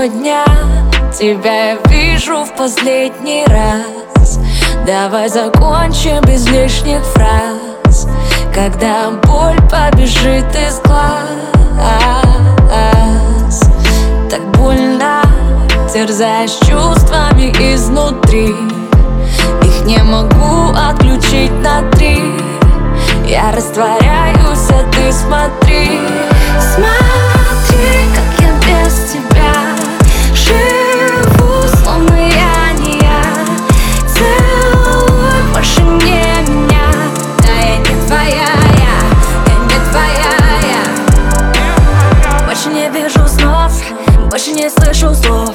этого дня тебя я вижу в последний раз. Давай закончим без лишних фраз, когда боль побежит из глаз. Так больно, терзаешь чувствами изнутри. Их не могу отключить на 3. Я растворяюсь, а ты смотри. Смотри, как я без тебя живу, словно я не я. Целуй больше не меня. Да я не твоя, я не твоя, я. Больше не вижу снов, больше не слышу слов.